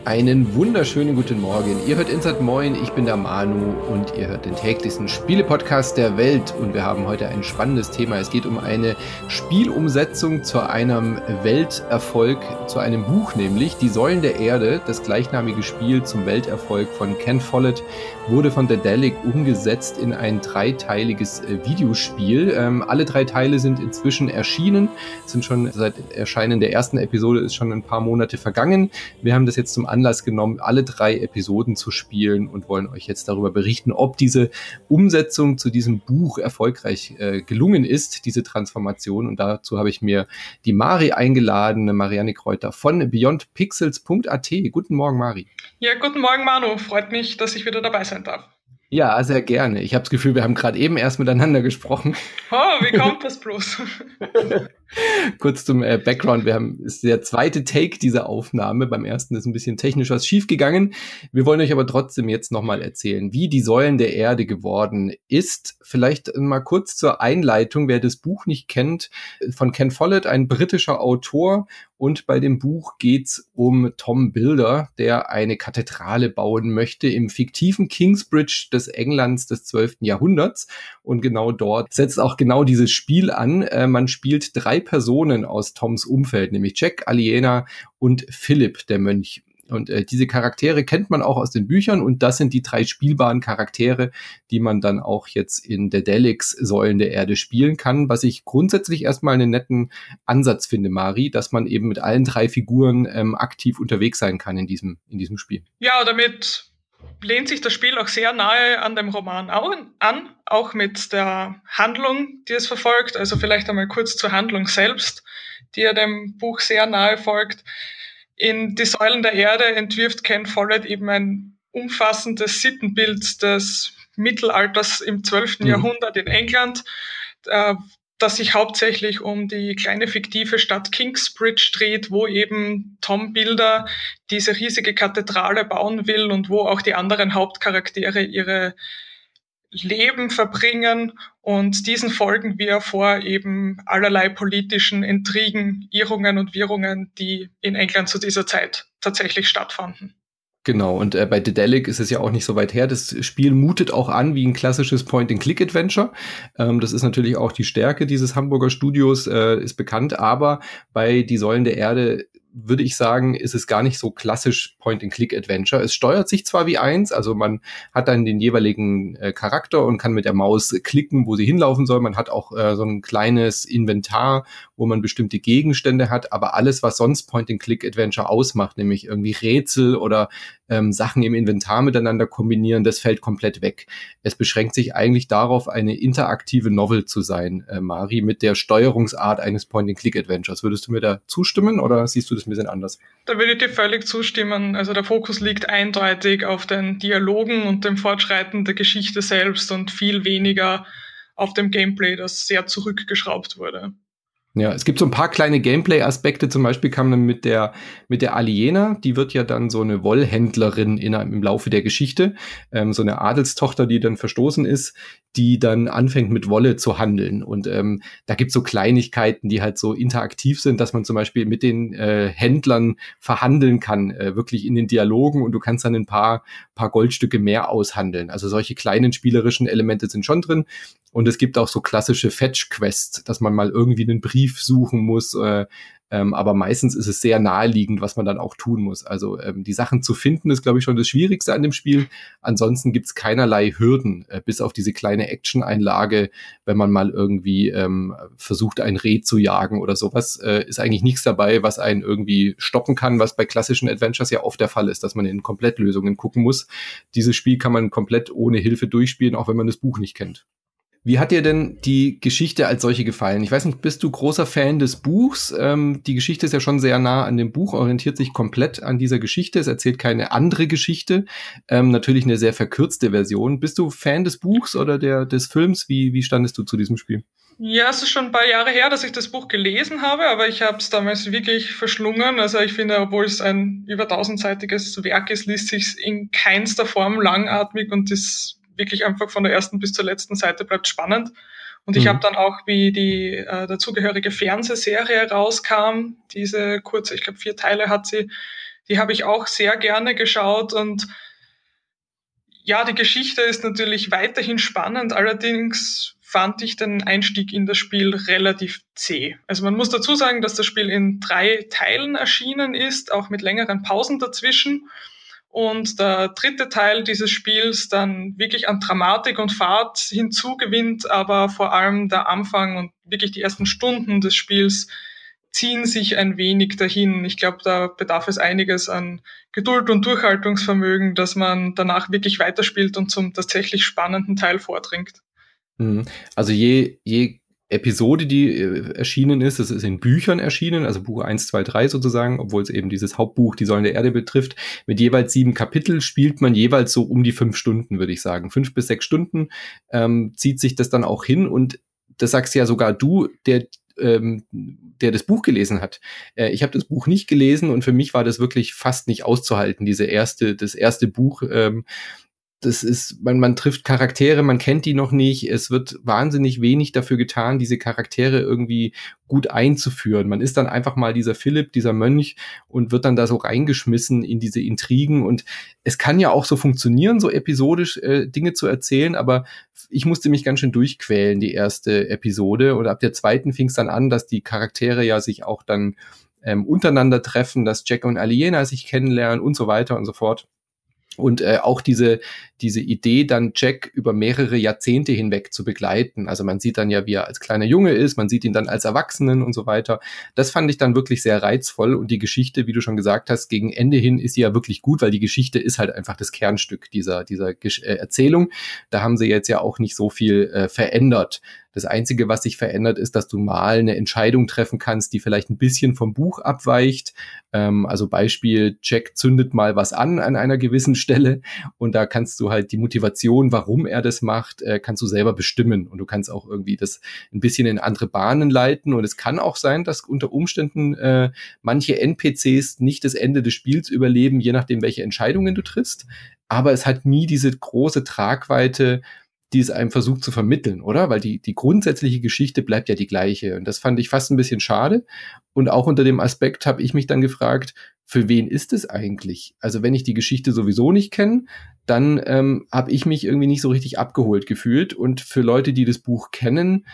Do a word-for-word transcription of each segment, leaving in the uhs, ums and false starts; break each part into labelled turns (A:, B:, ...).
A: Einen wunderschönen guten Morgen. Ihr hört Insert Moin, ich bin der Manu und ihr hört den täglichsten Spiele-Podcast der Welt. Und wir haben heute ein spannendes Thema. Es geht um eine Spielumsetzung zu einem Welterfolg, zu einem Buch nämlich. Die Säulen der Erde, das gleichnamige Spiel zum Welterfolg von Ken Follett, wurde von Daedalic umgesetzt in ein dreiteiliges Videospiel. Ähm, alle drei Teile sind inzwischen erschienen, sind schon seit Erscheinen der ersten Episode ist schon ein paar Monate vergangen. Wir haben das jetzt zum Anlass genommen, alle drei Episoden zu spielen und wollen euch jetzt darüber berichten, ob diese Umsetzung zu diesem Buch erfolgreich äh, gelungen ist, diese Transformation. Und dazu habe ich mir die Mari eingeladen, Marianne Kräuter von beyond pixels punkt a t. Guten Morgen, Mari.
B: Ja, guten Morgen, Manu. Freut mich, dass ich wieder dabei sein darf.
A: Ja, sehr gerne. Ich habe das Gefühl, wir haben gerade eben erst miteinander gesprochen.
B: Oh, wie kommt das bloß?
A: Kurz zum äh, Background. Wir haben, ist der zweite Take dieser Aufnahme. Beim ersten ist ein bisschen technisch was schiefgegangen. Wir wollen euch aber trotzdem jetzt nochmal erzählen, wie die Säulen der Erde geworden ist. Vielleicht mal kurz zur Einleitung. Wer das Buch nicht kennt, von Ken Follett, ein britischer Autor. Und bei dem Buch geht's um Tom Builder, der eine Kathedrale bauen möchte im fiktiven Kingsbridge des Englands des zwölften Jahrhunderts. Und genau dort setzt auch genau dieses Spiel an. Äh, man spielt drei Personen aus Toms Umfeld, nämlich Jack, Aliena und Philipp, der Mönch. Und äh, diese Charaktere kennt man auch aus den Büchern und das sind die drei spielbaren Charaktere, die man dann auch jetzt in Daedalics Säulen der Erde spielen kann, was ich grundsätzlich erstmal einen netten Ansatz finde, Mari, dass man eben mit allen drei Figuren ähm, aktiv unterwegs sein kann in diesem, in diesem Spiel.
B: Ja, damit lehnt sich das Spiel auch sehr nahe an dem Roman an, auch mit der Handlung, die es verfolgt. Also vielleicht einmal kurz zur Handlung selbst, die ja dem Buch sehr nahe folgt. In Die Säulen der Erde entwirft Ken Follett eben ein umfassendes Sittenbild des Mittelalters im zwölften Mhm. Jahrhundert in England, äh, das sich hauptsächlich um die kleine fiktive Stadt Kingsbridge dreht, wo eben Tom Builder diese riesige Kathedrale bauen will und wo auch die anderen Hauptcharaktere ihre Leben verbringen. Und diesen folgen wir vor eben allerlei politischen Intrigen, Irrungen und Wirrungen, die in England zu dieser Zeit tatsächlich stattfanden.
A: Genau, und äh, bei Daedalic ist es ja auch nicht so weit her. Das Spiel mutet auch an wie ein klassisches Point-and-Click-Adventure. Ähm, das ist natürlich auch die Stärke dieses Hamburger Studios, äh, ist bekannt. Aber bei Die Säulen der Erde würde ich sagen, ist es gar nicht so klassisch Point-and-Click-Adventure. Es steuert sich zwar wie eins, also man hat dann den jeweiligen äh, Charakter und kann mit der Maus klicken, wo sie hinlaufen soll. Man hat auch äh, so ein kleines Inventar, wo man bestimmte Gegenstände hat, aber alles, was sonst Point-and-Click-Adventure ausmacht, nämlich irgendwie Rätsel oder ähm, Sachen im Inventar miteinander kombinieren, das fällt komplett weg. Es beschränkt sich eigentlich darauf, eine interaktive Novel zu sein, äh, Mari, mit der Steuerungsart eines Point-and-Click-Adventures. Würdest du mir da zustimmen oder siehst du das ein bisschen anders?
B: Da würde ich dir völlig zustimmen. Also der Fokus liegt eindeutig auf den Dialogen und dem Fortschreiten der Geschichte selbst und viel weniger auf dem Gameplay, das sehr zurückgeschraubt wurde.
A: Ja, es gibt so ein paar kleine Gameplay-Aspekte. Zum Beispiel kam dann mit der mit der Aliena, die wird ja dann so eine Wollhändlerin in, im Laufe der Geschichte, ähm, so eine Adelstochter, die dann verstoßen ist, die dann anfängt mit Wolle zu handeln. Und ähm, da gibt's so Kleinigkeiten, die halt so interaktiv sind, dass man zum Beispiel mit den äh, Händlern verhandeln kann, äh, wirklich in den Dialogen, und du kannst dann ein paar paar Goldstücke mehr aushandeln. Also solche kleinen spielerischen Elemente sind schon drin. Und es gibt auch so klassische Fetch-Quests, dass man mal irgendwie einen Brief suchen muss. Äh, ähm, aber meistens ist es sehr naheliegend, was man dann auch tun muss. Also ähm, die Sachen zu finden, ist, glaube ich, schon das Schwierigste an dem Spiel. Ansonsten gibt es keinerlei Hürden, äh, bis auf diese kleine Action-Einlage, wenn man mal irgendwie ähm, versucht, ein Reh zu jagen oder sowas. Äh, ist eigentlich nichts dabei, was einen irgendwie stoppen kann, was bei klassischen Adventures ja oft der Fall ist, dass man in Komplettlösungen gucken muss. Dieses Spiel kann man komplett ohne Hilfe durchspielen, auch wenn man das Buch nicht kennt. Wie hat dir denn die Geschichte als solche gefallen? Ich weiß nicht, bist du großer Fan des Buchs? Ähm, die Geschichte ist ja schon sehr nah an dem Buch, orientiert sich komplett an dieser Geschichte. Es erzählt keine andere Geschichte. Ähm, natürlich eine sehr verkürzte Version. Bist du Fan des Buchs oder der, des Films? Wie, wie standest du zu diesem Spiel?
B: Ja, es ist schon ein paar Jahre her, dass ich das Buch gelesen habe, aber ich habe es damals wirklich verschlungen. Also ich finde, obwohl es ein über tausendseitiges Werk ist, liest sich in keinster Form langatmig und ist wirklich einfach von der ersten bis zur letzten Seite bleibt spannend. Und ich mhm. habe dann auch, wie die äh, dazugehörige Fernsehserie rauskam, diese kurze, ich glaube vier Teile hat sie, Die habe ich auch sehr gerne geschaut und ja, die Geschichte ist natürlich weiterhin spannend, allerdings fand ich den Einstieg in das Spiel relativ zäh. Also man muss dazu sagen, dass das Spiel in drei Teilen erschienen ist, auch mit längeren Pausen dazwischen. Und der dritte Teil dieses Spiels dann wirklich an Dramatik und Fahrt hinzugewinnt, aber vor allem der Anfang und wirklich die ersten Stunden des Spiels ziehen sich ein wenig dahin. Ich glaube, da bedarf es einiges an Geduld und Durchhaltungsvermögen, dass man danach wirklich weiterspielt und zum tatsächlich spannenden Teil vordringt.
A: Also je, je Episode, die äh, erschienen ist, das ist in Büchern erschienen, also Buch eins, zwei, drei sozusagen, obwohl es eben dieses Hauptbuch, die Säulen der Erde betrifft, mit jeweils sieben Kapitel spielt man jeweils so um die fünf Stunden, würde ich sagen. Fünf bis sechs Stunden ähm, zieht sich das dann auch hin und das sagst ja sogar du, der ähm, der das Buch gelesen hat. Äh, ich habe das Buch nicht gelesen und für mich war das wirklich fast nicht auszuhalten, diese erste, das erste Buch. Ähm, Das ist, man, man trifft Charaktere, man kennt die noch nicht. Es wird wahnsinnig wenig dafür getan, diese Charaktere irgendwie gut einzuführen. Man ist dann einfach mal dieser Philipp, dieser Mönch und wird dann da so reingeschmissen in diese Intrigen. Und es kann ja auch so funktionieren, so episodisch äh, Dinge zu erzählen, aber ich musste mich ganz schön durchquälen, die erste Episode. Und ab der zweiten fing es dann an, dass die Charaktere ja sich auch dann ähm, untereinander treffen, dass Jack und Aliena sich kennenlernen und so weiter und so fort. Und äh, auch diese diese Idee, dann Jack über mehrere Jahrzehnte hinweg zu begleiten. Also man sieht dann ja, wie er als kleiner Junge ist, man sieht ihn dann als Erwachsenen und so weiter. Das fand ich dann wirklich sehr reizvoll. Und die Geschichte, wie du schon gesagt hast, gegen Ende hin ist sie ja wirklich gut, weil die Geschichte ist halt einfach das Kernstück dieser dieser Gesch- äh, Erzählung. Da haben sie jetzt ja auch nicht so viel äh, verändert. Das Einzige, was sich verändert, ist, dass du mal eine Entscheidung treffen kannst, die vielleicht ein bisschen vom Buch abweicht. Ähm, also Beispiel, Jack zündet mal was an an einer gewissen Stelle und da kannst du halt die Motivation, warum er das macht, äh, kannst du selber bestimmen. Und du kannst auch irgendwie das ein bisschen in andere Bahnen leiten. Und es kann auch sein, dass unter Umständen äh, manche N P Cs nicht das Ende des Spiels überleben, je nachdem, welche Entscheidungen du triffst. Aber es hat nie diese große Tragweite, die es einem versucht zu vermitteln, oder? Weil die, die grundsätzliche Geschichte bleibt ja die gleiche. Und das fand ich fast ein bisschen schade. Und auch unter dem Aspekt habe ich mich dann gefragt, für wen ist es eigentlich? Also wenn ich die Geschichte sowieso nicht kenne, dann ähm, habe ich mich irgendwie nicht so richtig abgeholt gefühlt. Und für Leute, die das Buch kennen,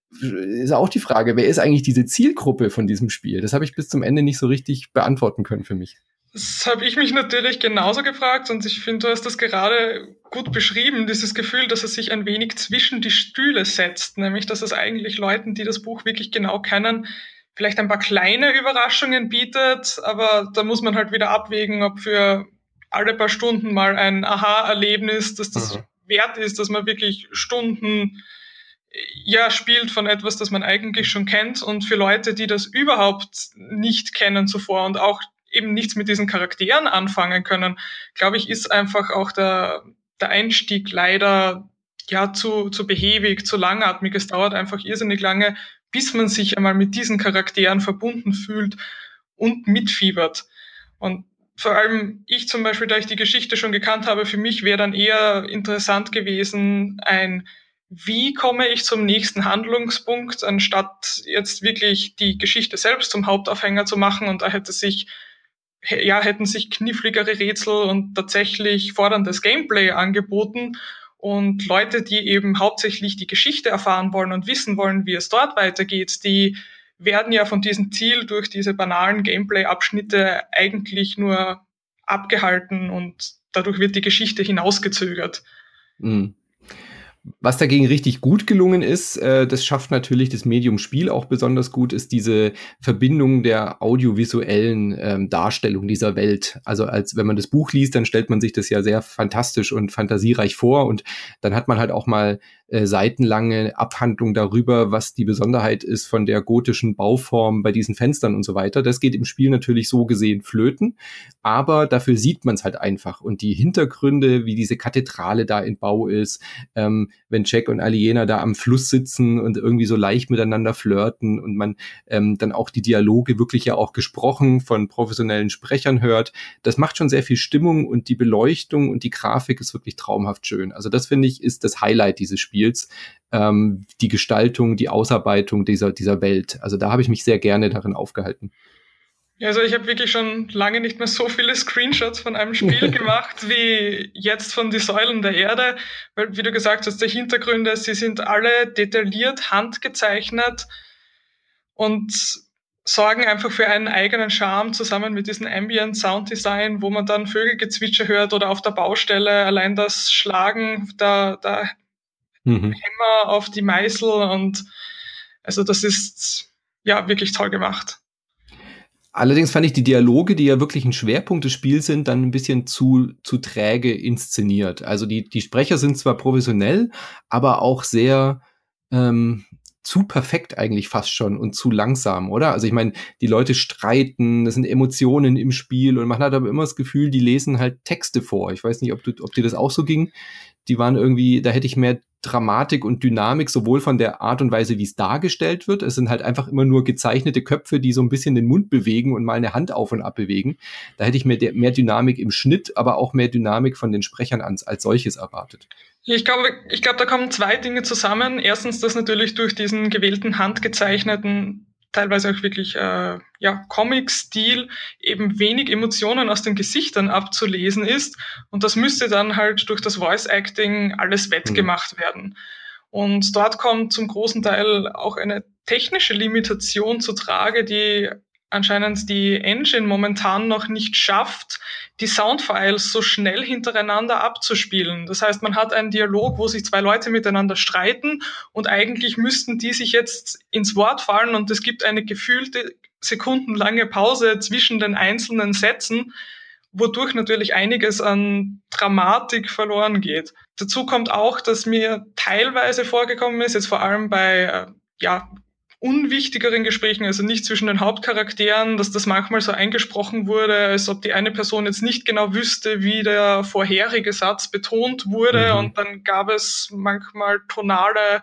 A: ist auch die Frage, wer ist eigentlich diese Zielgruppe von diesem Spiel? Das habe ich bis zum Ende nicht so richtig beantworten können für mich.
B: Das habe ich mich natürlich genauso gefragt und ich finde, du hast das gerade gut beschrieben, dieses Gefühl, dass es sich ein wenig zwischen die Stühle setzt, nämlich dass es eigentlich Leuten, die das Buch wirklich genau kennen, vielleicht ein paar kleine Überraschungen bietet, aber da muss man halt wieder abwägen, ob für alle paar Stunden mal ein Aha-Erlebnis, dass das mhm. wert ist, dass man wirklich Stunden ja spielt von etwas, das man eigentlich schon kennt und für Leute, die das überhaupt nicht kennen zuvor und auch eben nichts mit diesen Charakteren anfangen können, glaube ich, ist einfach auch der, der Einstieg leider ja zu, zu behäbig, zu langatmig. Es dauert einfach irrsinnig lange, bis man sich einmal mit diesen Charakteren verbunden fühlt und mitfiebert. Und vor allem ich zum Beispiel, da ich die Geschichte schon gekannt habe, für mich wäre dann eher interessant gewesen, ein wie komme ich zum nächsten Handlungspunkt, anstatt jetzt wirklich die Geschichte selbst zum Hauptaufhänger zu machen. Und da hätte sich ja, hätten sich kniffligere Rätsel und tatsächlich forderndes Gameplay angeboten. Und Leute, die eben hauptsächlich die Geschichte erfahren wollen und wissen wollen, wie es dort weitergeht, die werden ja von diesem Ziel durch diese banalen Gameplay-Abschnitte eigentlich nur abgehalten und dadurch wird die Geschichte hinausgezögert.
A: Mhm. Was dagegen richtig gut gelungen ist, äh, das schafft natürlich das Medium Spiel auch besonders gut, ist diese Verbindung der audiovisuellen ähm, Darstellung dieser Welt. Also als wenn man das Buch liest, dann stellt man sich das ja sehr fantastisch und fantasiereich vor und dann hat man halt auch mal äh, seitenlange Abhandlung darüber, was die Besonderheit ist von der gotischen Bauform bei diesen Fenstern und so weiter. Das geht im Spiel natürlich so gesehen flöten, aber dafür sieht man es halt einfach und die Hintergründe, wie diese Kathedrale da in Bau ist, ähm, wenn Jack und Aliena da am Fluss sitzen und irgendwie so leicht miteinander flirten und man ähm, dann auch die Dialoge wirklich ja auch gesprochen von professionellen Sprechern hört. Das macht schon sehr viel Stimmung und die Beleuchtung und die Grafik ist wirklich traumhaft schön. Also das, finde ich, ist das Highlight dieses Spiels. Ähm, die Gestaltung, die Ausarbeitung dieser, dieser Welt. Also da habe ich mich sehr gerne darin aufgehalten.
B: Also ich habe wirklich schon lange nicht mehr so viele Screenshots von einem Spiel gemacht wie jetzt von Die Säulen der Erde, weil wie du gesagt hast, die Hintergründe, sie sind alle detailliert handgezeichnet und sorgen einfach für einen eigenen Charme zusammen mit diesem Ambient Sound Design, wo man dann Vögelgezwitscher hört oder auf der Baustelle allein das Schlagen der, der mhm. Hämmer auf die Meißel und also das ist ja wirklich toll gemacht.
A: Allerdings fand ich die Dialoge, die ja wirklich ein Schwerpunkt des Spiels sind, dann ein bisschen zu, zu träge inszeniert. Also die, die Sprecher sind zwar professionell, aber auch sehr ähm, zu perfekt eigentlich fast schon und zu langsam, oder? Also ich meine, die Leute streiten, das sind Emotionen im Spiel und man hat aber immer das Gefühl, die lesen halt Texte vor. Ich weiß nicht, ob, du, ob dir das auch so ging. Die waren irgendwie, da hätte ich mehr Dramatik und Dynamik, sowohl von der Art und Weise, wie es dargestellt wird. Es sind halt einfach immer nur gezeichnete Köpfe, die so ein bisschen den Mund bewegen und mal eine Hand auf und ab bewegen. Da hätte ich mehr, mehr Dynamik im Schnitt, aber auch mehr Dynamik von den Sprechern als, als solches erwartet.
B: Ich glaube, ich glaube, da kommen zwei Dinge zusammen. Erstens, dass natürlich durch diesen gewählten, handgezeichneten, teilweise auch wirklich äh, ja, Comic-Stil eben wenig Emotionen aus den Gesichtern abzulesen ist. Und das müsste dann halt durch das Voice-Acting alles wettgemacht mhm. werden. Und dort kommt zum großen Teil auch eine technische Limitation zu Trage, die anscheinend die Engine momentan noch nicht schafft, die Soundfiles so schnell hintereinander abzuspielen. Das heißt, man hat einen Dialog, wo sich zwei Leute miteinander streiten und eigentlich müssten die sich jetzt ins Wort fallen und es gibt eine gefühlte sekundenlange Pause zwischen den einzelnen Sätzen, wodurch natürlich einiges an Dramatik verloren geht. Dazu kommt auch, dass mir teilweise vorgekommen ist, jetzt vor allem bei, ja, unwichtigeren Gesprächen, also nicht zwischen den Hauptcharakteren, dass das manchmal so eingesprochen wurde, als ob die eine Person jetzt nicht genau wüsste, wie der vorherige Satz betont wurde mhm. und dann gab es manchmal tonale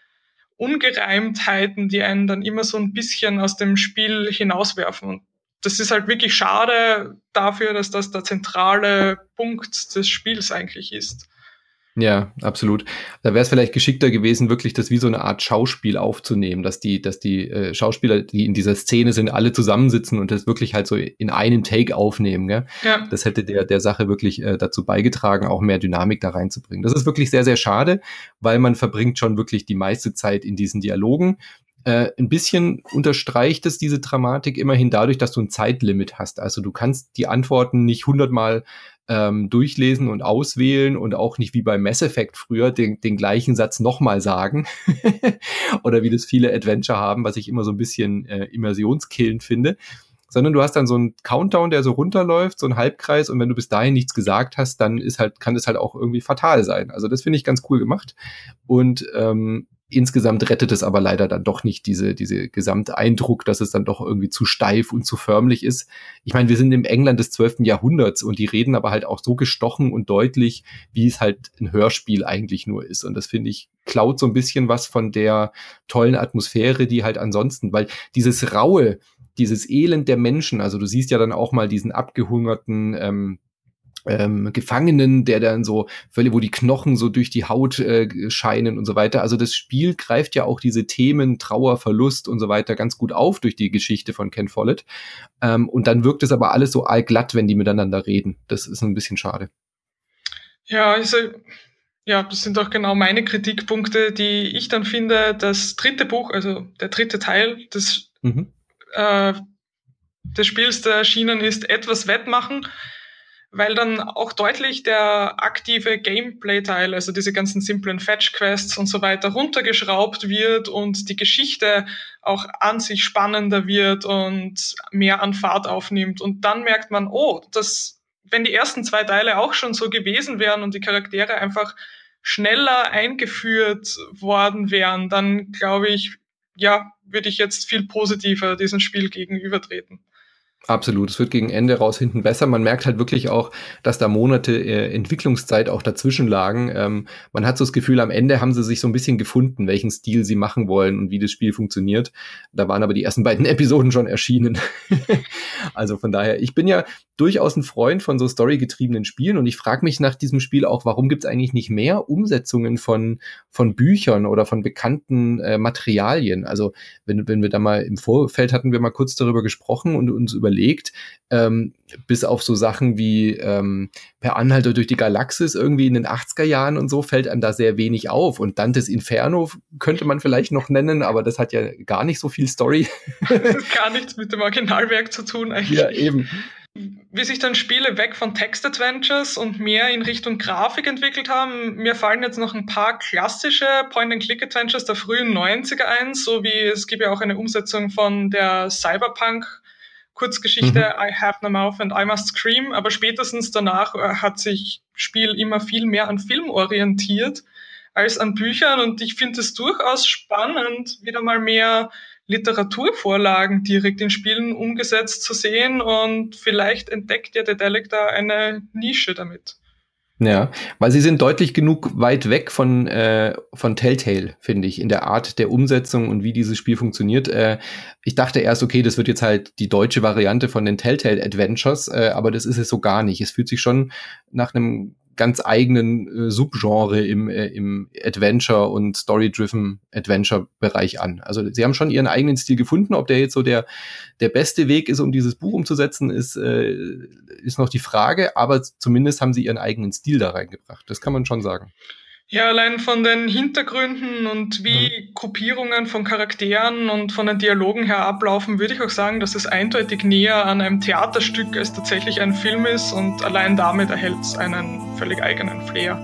B: Ungereimtheiten, die einen dann immer so ein bisschen aus dem Spiel hinauswerfen. Und das ist halt wirklich schade dafür, dass das der zentrale Punkt des Spiels eigentlich ist.
A: Ja, absolut. Da wäre es vielleicht geschickter gewesen, wirklich das wie so eine Art Schauspiel aufzunehmen, dass die, dass die äh, Schauspieler, die in dieser Szene sind, alle zusammensitzen und das wirklich halt so in einem Take aufnehmen. Gell? Ja. Das hätte der der Sache wirklich äh, dazu beigetragen, auch mehr Dynamik da reinzubringen. Das ist wirklich sehr, sehr schade, weil man verbringt schon wirklich die meiste Zeit in diesen Dialogen. Äh, ein bisschen unterstreicht es diese Dramatik immerhin dadurch, dass du ein Zeitlimit hast. Also du kannst die Antworten nicht hundertmal ähm, durchlesen und auswählen und auch nicht wie bei Mass Effect früher den, den gleichen Satz nochmal sagen. Oder wie das viele Adventure haben, was ich immer so ein bisschen äh, immersionskillend finde. Sondern du hast dann so einen Countdown, der so runterläuft, so einen Halbkreis, und wenn du bis dahin nichts gesagt hast, dann ist halt, kann das halt auch irgendwie fatal sein. Also das finde ich ganz cool gemacht. Und ähm, insgesamt rettet es aber leider dann doch nicht diese, diese Gesamteindruck, dass es dann doch irgendwie zu steif und zu förmlich ist. Ich meine, wir sind im England des zwölften Jahrhunderts und die reden aber halt auch so gestochen und deutlich, wie es halt ein Hörspiel eigentlich nur ist. Und das finde ich, klaut so ein bisschen was von der tollen Atmosphäre, die halt ansonsten, weil dieses Raue, dieses Elend der Menschen, also du siehst ja dann auch mal diesen abgehungerten ähm, ähm, Gefangenen, der dann so völlig, wo die Knochen so durch die Haut äh, scheinen und so weiter. Also das Spiel greift ja auch diese Themen Trauer, Verlust und so weiter ganz gut auf durch die Geschichte von Ken Follett. Ähm, und dann wirkt es aber alles so allglatt, wenn die miteinander reden. Das ist ein bisschen schade.
B: Ja, also ja, das sind auch genau meine Kritikpunkte, die ich dann finde, das dritte Buch, also der dritte Teil des mhm. äh, des Spiels, der erschienen ist, etwas wettmachen, weil dann auch deutlich der aktive Gameplay-Teil, also diese ganzen simplen Fetch-Quests und so weiter, runtergeschraubt wird und die Geschichte auch an sich spannender wird und mehr an Fahrt aufnimmt. Und dann merkt man, oh, das, wenn die ersten zwei Teile auch schon so gewesen wären und die Charaktere einfach schneller eingeführt worden wären, dann glaube ich, ja, würde ich jetzt viel positiver diesem Spiel gegenübertreten.
A: Absolut, es wird gegen Ende raus hinten besser. Man merkt halt wirklich auch, dass da Monate äh, Entwicklungszeit auch dazwischen lagen. Ähm, man hat so das Gefühl, am Ende haben sie sich so ein bisschen gefunden, welchen Stil sie machen wollen und wie das Spiel funktioniert. Da waren aber die ersten beiden Episoden schon erschienen. Also von daher, ich bin ja durchaus ein Freund von so storygetriebenen Spielen und ich frage mich nach diesem Spiel auch, warum gibt es eigentlich nicht mehr Umsetzungen von, von Büchern oder von bekannten äh, Materialien? Also wenn, wenn wir da mal im Vorfeld hatten wir mal kurz darüber gesprochen und uns überlegt, ähm, bis auf so Sachen wie ähm, Per Anhalter durch die Galaxis irgendwie in den achtziger Jahren und so fällt einem da sehr wenig auf. Und Dantes Inferno könnte man vielleicht noch nennen, aber das hat ja gar nicht so viel Story.
B: Das hat gar nichts mit dem Originalwerk zu tun eigentlich.
A: Ja, eben.
B: Wie sich dann Spiele weg von Text-Adventures und mehr in Richtung Grafik entwickelt haben, mir fallen jetzt noch ein paar klassische Point-and-Click-Adventures der frühen neunziger ein, so wie es gibt ja auch eine Umsetzung von der Cyberpunk-Kurzgeschichte mhm. I Have No Mouth and I Must Scream, aber spätestens danach hat sich Spiel immer viel mehr an Film orientiert als an Büchern und ich finde es durchaus spannend, wieder mal mehr Literaturvorlagen direkt in Spielen umgesetzt zu sehen und vielleicht entdeckt ja Daedalic da eine Nische damit.
A: Ja, weil sie sind deutlich genug weit weg von äh, von Telltale, finde ich, in der Art der Umsetzung und wie dieses Spiel funktioniert. Äh, ich dachte erst, okay, das wird jetzt halt die deutsche Variante von den Telltale Adventures, äh, aber das ist es so gar nicht. Es fühlt sich schon nach einem ganz eigenen äh, Subgenre im, äh, im Adventure- und Story-driven Adventure-Bereich an. Also sie haben schon ihren eigenen Stil gefunden. Ob der jetzt so der, der beste Weg ist, um dieses Buch umzusetzen, ist, äh, ist noch die Frage. Aber zumindest haben sie ihren eigenen Stil da reingebracht. Das kann man schon sagen.
B: Ja, allein von den Hintergründen und wie mhm. Gruppierungen von Charakteren und von den Dialogen her ablaufen, würde ich auch sagen, dass es eindeutig näher an einem Theaterstück als tatsächlich ein Film ist und allein damit erhält es einen völlig eigenen Flair.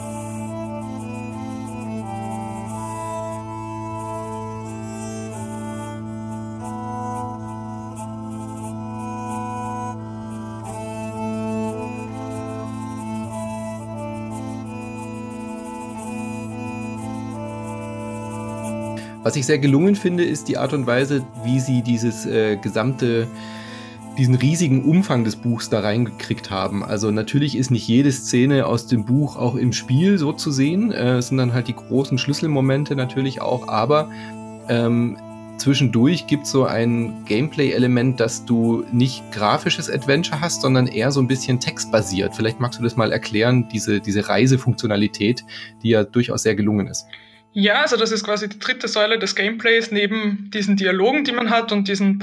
A: Was ich sehr gelungen finde, ist die Art und Weise, wie sie dieses äh, gesamte, diesen riesigen Umfang des Buchs da reingekriegt haben. Also natürlich ist nicht jede Szene aus dem Buch auch im Spiel so zu sehen. Äh, es sind dann halt die großen Schlüsselmomente natürlich auch, aber ähm, zwischendurch gibt es so ein Gameplay-Element, dass du nicht grafisches Adventure hast, sondern eher so ein bisschen textbasiert. Vielleicht magst du das mal erklären, diese, diese Reisefunktionalität, die ja durchaus sehr gelungen ist.
B: Ja, also das ist quasi die dritte Säule des Gameplays neben diesen Dialogen, die man hat und diesen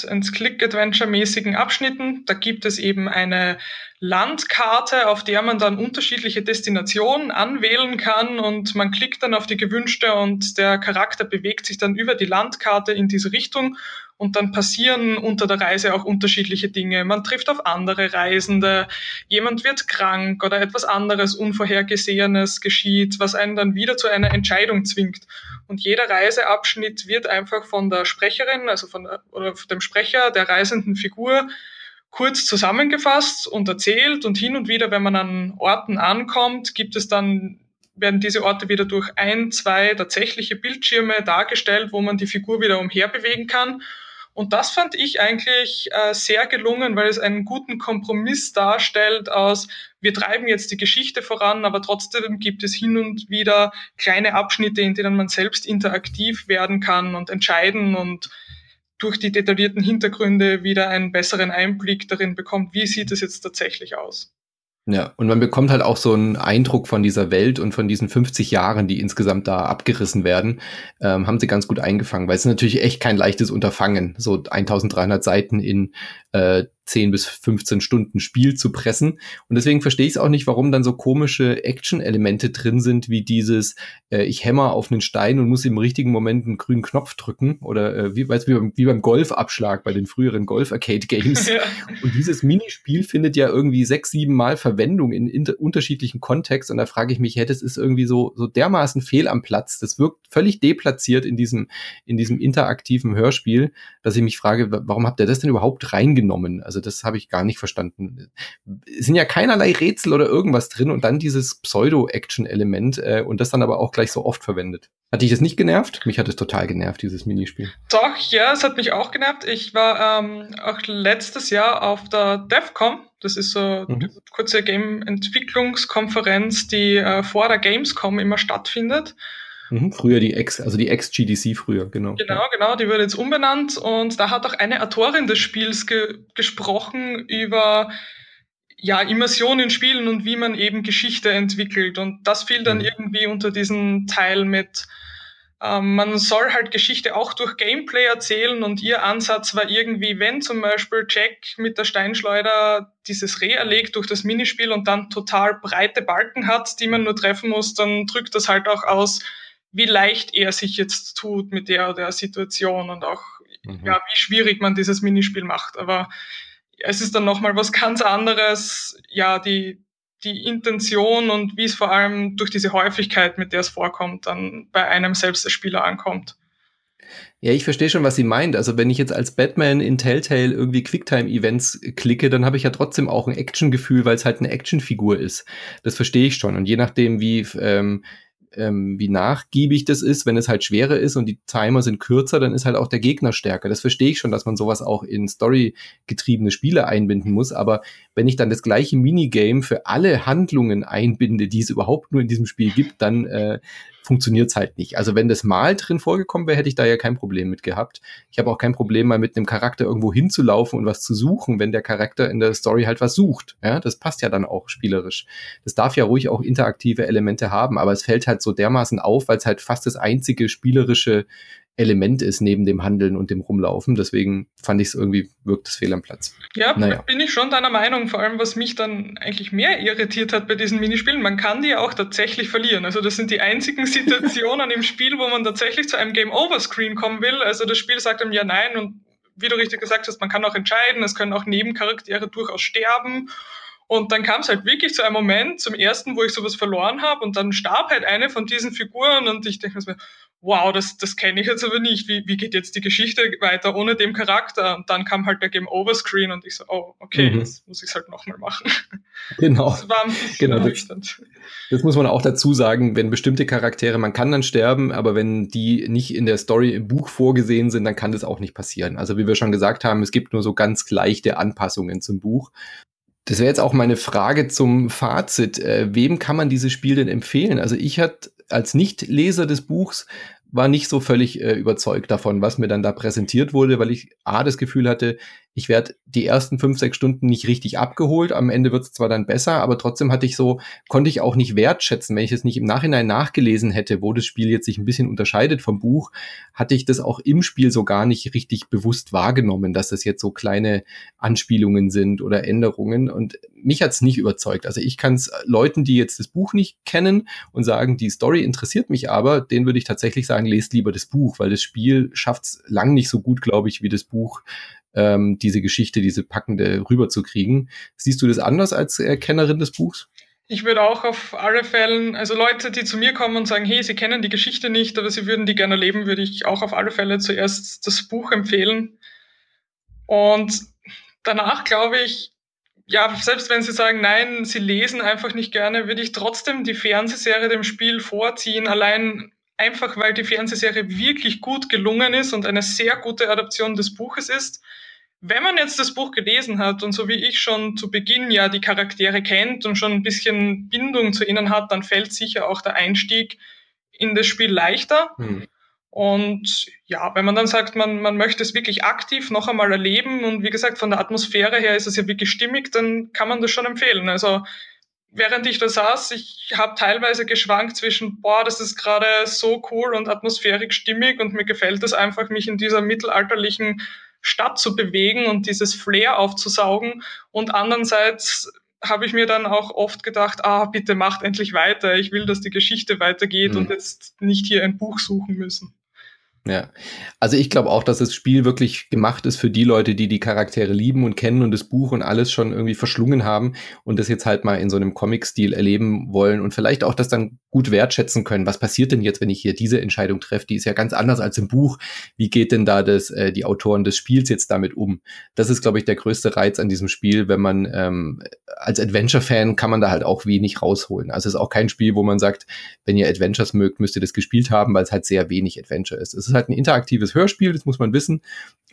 B: Point-and-Click-Adventure-mäßigen Abschnitten. Da gibt es eben eine Landkarte, auf der man dann unterschiedliche Destinationen anwählen kann und man klickt dann auf die gewünschte und der Charakter bewegt sich dann über die Landkarte in diese Richtung. Und dann passieren unter der Reise auch unterschiedliche Dinge. Man trifft auf andere Reisende, jemand wird krank oder etwas anderes Unvorhergesehenes geschieht, was einen dann wieder zu einer Entscheidung zwingt. Und jeder Reiseabschnitt wird einfach von der Sprecherin, also von, der, oder von dem Sprecher der reisenden Figur kurz zusammengefasst und erzählt. Und hin und wieder, wenn man an Orten ankommt, gibt es dann werden diese Orte wieder durch ein, zwei tatsächliche Bildschirme dargestellt, wo man die Figur wieder umherbewegen kann. Und das fand ich eigentlich äh, sehr gelungen, weil es einen guten Kompromiss darstellt aus, wir treiben jetzt die Geschichte voran, aber trotzdem gibt es hin und wieder kleine Abschnitte, in denen man selbst interaktiv werden kann und entscheiden und durch die detaillierten Hintergründe wieder einen besseren Einblick darin bekommt, wie sieht es jetzt tatsächlich aus.
A: Ja, und man bekommt halt auch so einen Eindruck von dieser Welt und von diesen fünfzig Jahren, die insgesamt da abgerissen werden, ähm, haben sie ganz gut eingefangen, weil es ist natürlich echt kein leichtes Unterfangen, so eintausenddreihundert Seiten in äh, zehn bis fünfzehn Stunden Spiel zu pressen. Und deswegen verstehe ich es auch nicht, warum dann so komische Action-Elemente drin sind, wie dieses, äh, ich hämmer auf einen Stein und muss im richtigen Moment einen grünen Knopf drücken oder äh, wie, weißt, wie, beim, wie beim Golfabschlag bei den früheren Golf-Arcade-Games. Ja. Und dieses Minispiel findet ja irgendwie sechs, sieben Mal Verwendung in inter- unterschiedlichen Kontexten und da frage ich mich, hey, das ist irgendwie so, so dermaßen fehl am Platz. Das wirkt völlig deplatziert in diesem, in diesem interaktiven Hörspiel, dass ich mich frage, warum habt ihr das denn überhaupt reingenommen? Also das habe ich gar nicht verstanden. Es sind ja keinerlei Rätsel oder irgendwas drin und dann dieses Pseudo-Action-Element äh, und das dann aber auch gleich so oft verwendet. Hat dich das nicht genervt? Mich hat es total genervt, dieses Minispiel.
B: Doch, ja, es hat mich auch genervt. Ich war ähm, auch letztes Jahr auf der DevCon. Das ist so eine mhm. kurze Game-Entwicklungskonferenz, die äh, vor der Gamescom immer stattfindet.
A: Mhm, früher die X, also die Ex-G D C früher, genau.
B: Genau, genau, die wurde jetzt umbenannt und da hat auch eine Autorin des Spiels ge- gesprochen über ja, Immersion in Spielen und wie man eben Geschichte entwickelt. Und das fiel dann mhm. irgendwie unter diesen Teil mit, ähm, man soll halt Geschichte auch durch Gameplay erzählen und ihr Ansatz war irgendwie, wenn zum Beispiel Jack mit der Steinschleuder dieses Reh erlegt durch das Minispiel und dann total breite Balken hat, die man nur treffen muss, dann drückt das halt auch aus, wie leicht er sich jetzt tut mit der oder der Situation und auch, mhm. ja, wie schwierig man dieses Minispiel macht. Aber es ist dann nochmal was ganz anderes, ja, die, die Intention und wie es vor allem durch diese Häufigkeit, mit der es vorkommt, dann bei einem selbst als Spieler ankommt.
A: Ja, ich verstehe schon, was sie meint. Also wenn ich jetzt als Batman in Telltale irgendwie Quicktime-Events klicke, dann habe ich ja trotzdem auch ein Actiongefühl, weil es halt eine Actionfigur ist. Das verstehe ich schon. Und je nachdem, wie ähm, ähm, wie nachgiebig das ist, wenn es halt schwerer ist und die Timer sind kürzer, dann ist halt auch der Gegner stärker. Das verstehe ich schon, dass man sowas auch in storygetriebene Spiele einbinden muss. Aber wenn ich dann das gleiche Minigame für alle Handlungen einbinde, die es überhaupt nur in diesem Spiel gibt, dann äh, funktioniert's halt nicht. Also wenn das mal drin vorgekommen wäre, hätte ich da ja kein Problem mit gehabt. Ich habe auch kein Problem, mal mit einem Charakter irgendwo hinzulaufen und was zu suchen, wenn der Charakter in der Story halt was sucht. Ja, das passt ja dann auch spielerisch. Das darf ja ruhig auch interaktive Elemente haben, aber es fällt halt so dermaßen auf, weil es halt fast das einzige spielerische Element ist neben dem Handeln und dem Rumlaufen. Deswegen fand ich es irgendwie, wirkt es fehl am Platz.
B: Ja, naja. Bin ich schon deiner Meinung, vor allem was mich dann eigentlich mehr irritiert hat bei diesen Minispielen, man kann die auch tatsächlich verlieren. Also das sind die einzigen Situationen im Spiel, wo man tatsächlich zu einem Game-Over-Screen kommen will. Also das Spiel sagt einem ja nein und wie du richtig gesagt hast, man kann auch entscheiden, es können auch Nebencharaktere durchaus sterben. Und dann kam es halt wirklich zu einem Moment, zum ersten, wo ich sowas verloren habe und dann starb halt eine von diesen Figuren und ich denke mir, wow, das, das kenne ich jetzt aber nicht. Wie, wie geht jetzt die Geschichte weiter ohne dem Charakter? Und dann kam halt der Game-Over-Screen und ich so, oh, okay, mhm. jetzt muss ich es halt nochmal machen.
A: Genau.
B: Das war ein bisschen
A: genau, das, das muss man auch dazu sagen, wenn bestimmte Charaktere, man kann dann sterben, aber wenn die nicht in der Story im Buch vorgesehen sind, dann kann das auch nicht passieren. Also wie wir schon gesagt haben, es gibt nur so ganz leichte Anpassungen zum Buch. Das wäre jetzt auch meine Frage zum Fazit. Äh, wem kann man dieses Spiel denn empfehlen? Also ich hatte als Nicht-Leser des Buchs war nicht so völlig äh, überzeugt davon, was mir dann da präsentiert wurde, weil ich A, das Gefühl hatte, ich werde die ersten fünf, sechs Stunden nicht richtig abgeholt. Am Ende wird es zwar dann besser, aber trotzdem hatte ich so, konnte ich auch nicht wertschätzen. Wenn ich es nicht im Nachhinein nachgelesen hätte, wo das Spiel jetzt sich ein bisschen unterscheidet vom Buch, hatte ich das auch im Spiel so gar nicht richtig bewusst wahrgenommen, dass das jetzt so kleine Anspielungen sind oder Änderungen. Und mich hat's nicht überzeugt. Also ich kann es Leuten, die jetzt das Buch nicht kennen und sagen, die Story interessiert mich aber, denen würde ich tatsächlich sagen, lest lieber das Buch, weil das Spiel schafft's lang nicht so gut, glaube ich, wie das Buch, ähm, diese Geschichte, diese packende rüberzukriegen. Siehst du das anders als äh, Kennerin des Buchs?
B: Ich würde auch auf alle Fälle, also Leute, die zu mir kommen und sagen, hey, sie kennen die Geschichte nicht, aber sie würden die gerne erleben, würde ich auch auf alle Fälle zuerst das Buch empfehlen. Und danach glaube ich, ja, selbst wenn sie sagen, nein, sie lesen einfach nicht gerne, würde ich trotzdem die Fernsehserie dem Spiel vorziehen, allein einfach, weil die Fernsehserie wirklich gut gelungen ist und eine sehr gute Adaption des Buches ist. Wenn man jetzt das Buch gelesen hat und so wie ich schon zu Beginn ja die Charaktere kennt und schon ein bisschen Bindung zu ihnen hat, dann fällt sicher auch der Einstieg in das Spiel leichter. Hm. Und ja, wenn man dann sagt, man, man möchte es wirklich aktiv noch einmal erleben und wie gesagt, von der Atmosphäre her ist es ja wirklich stimmig, dann kann man das schon empfehlen. Also während ich da saß, ich habe teilweise geschwankt zwischen, boah, das ist gerade so cool und atmosphärisch stimmig und mir gefällt es einfach, mich in dieser mittelalterlichen Stadt zu bewegen und dieses Flair aufzusaugen. Und andererseits habe ich mir dann auch oft gedacht, ah, bitte macht endlich weiter. Ich will, dass die Geschichte weitergeht mhm. und jetzt nicht hier ein Buch suchen müssen.
A: Ja, also ich glaube auch, dass das Spiel wirklich gemacht ist für die Leute, die die Charaktere lieben und kennen und das Buch und alles schon irgendwie verschlungen haben und das jetzt halt mal in so einem Comic-Stil erleben wollen und vielleicht auch das dann gut wertschätzen können. Was passiert denn jetzt, wenn ich hier diese Entscheidung treffe? Die ist ja ganz anders als im Buch. Wie geht denn da das, äh, die Autoren des Spiels jetzt damit um? Das ist, glaube ich, der größte Reiz an diesem Spiel. Wenn man ähm, als Adventure-Fan kann man da halt auch wenig rausholen. Also es ist auch kein Spiel, wo man sagt, wenn ihr Adventures mögt, müsst ihr das gespielt haben, weil es halt sehr wenig Adventure ist. Es ist halt ein interaktives Hörspiel, das muss man wissen.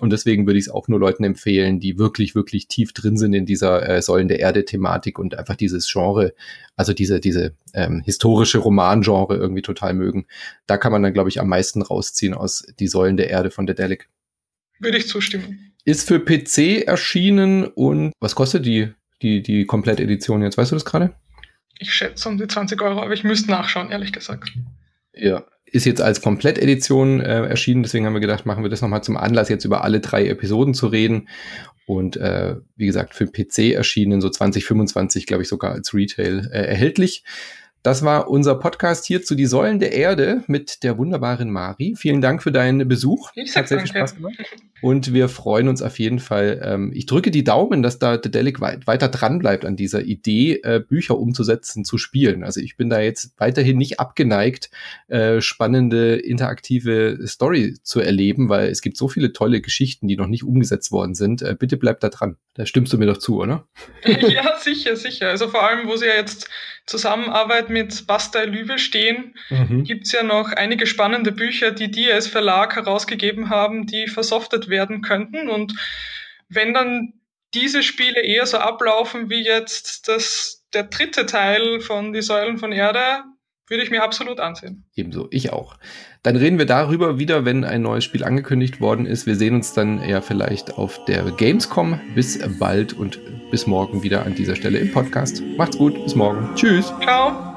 A: Und deswegen würde ich es auch nur Leuten empfehlen, die wirklich, wirklich tief drin sind in dieser äh, Säulen der Erde-Thematik und einfach dieses Genre, also diese, diese ähm, historische Romangenre irgendwie total mögen. Da kann man dann, glaube ich, am meisten rausziehen aus Die Säulen der Erde von Daedalic.
B: Würde ich zustimmen.
A: Ist für P C erschienen und was kostet die, die, die Komplettedition jetzt? Weißt du das gerade?
B: Ich schätze um die zwanzig Euro, aber ich müsste nachschauen, ehrlich gesagt.
A: Ja, ist jetzt als Komplettedition äh, erschienen, deswegen haben wir gedacht, machen wir das nochmal zum Anlass, jetzt über alle drei Episoden zu reden. Und äh, wie gesagt, für P C erschienen, so zwanzig fünfundzwanzig, glaube ich, sogar als Retail äh, erhältlich. Das war unser Podcast hier zu Die Säulen der Erde mit der wunderbaren Mari. Vielen Dank für deinen Besuch.
B: Ich sag
A: Hat sehr
B: danke.
A: viel Spaß gemacht. Und wir freuen uns auf jeden Fall. Ähm, ich drücke die Daumen, dass da Daedalic weit, weiter dran bleibt an dieser Idee, äh, Bücher umzusetzen, zu spielen. Also ich bin da jetzt weiterhin nicht abgeneigt, äh, spannende, interaktive Story zu erleben, weil es gibt so viele tolle Geschichten, die noch nicht umgesetzt worden sind. Äh, bitte bleib da dran. Da stimmst du mir doch zu, oder?
B: Ja, sicher, sicher. Also vor allem, wo sie ja jetzt Zusammenarbeit mit Bastei Lübbe stehen, mhm. gibt es ja noch einige spannende Bücher, die die als Verlag herausgegeben haben, die versoftet werden könnten. Und wenn dann diese Spiele eher so ablaufen wie jetzt das, der dritte Teil von Die Säulen von Erde, würde ich mir absolut ansehen.
A: Ebenso, ich auch. Dann reden wir darüber wieder, wenn ein neues Spiel angekündigt worden ist. Wir sehen uns dann ja vielleicht auf der Gamescom. Bis bald und bis morgen wieder an dieser Stelle im Podcast. Macht's gut, bis morgen. Tschüss.
B: Ciao.